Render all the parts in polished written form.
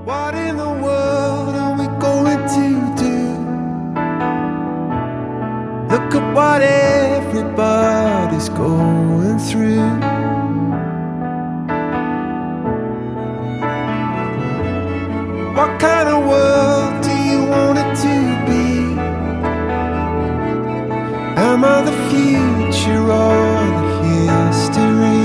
What in the world are we going to do? Look at what everybody's going through. What kind of world do you want it to be? Am I the future or the history?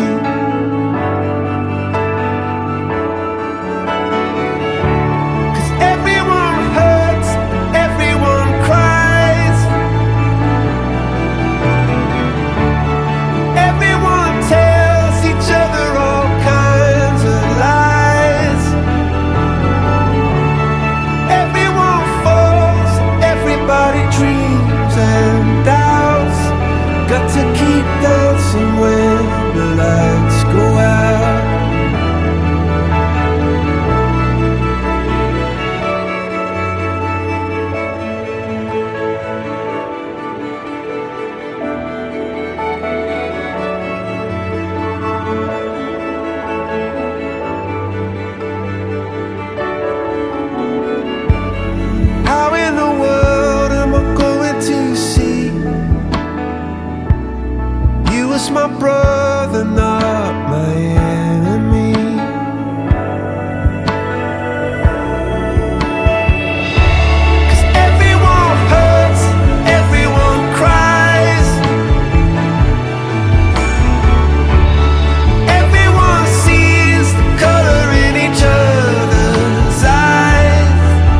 Got to keep dancing when the lights go out. How in the world am I going to see? You was my brother, not my enemy. 'Cause everyone hurts, everyone cries. Everyone sees the color in each other's eyes.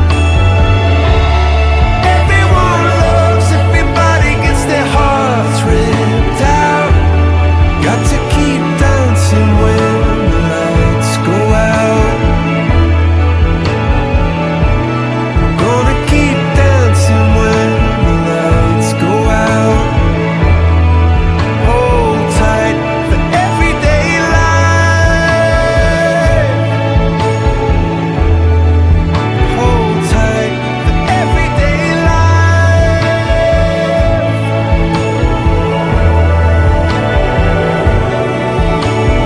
Everyone loves, everybody gets their hearts ripped out. Got to keep dancing when the lights go out. Gonna keep dancing when the lights go out. Hold tight for everyday life. Hold tight for everyday life.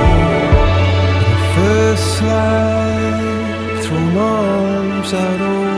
First slide, throw my arms out over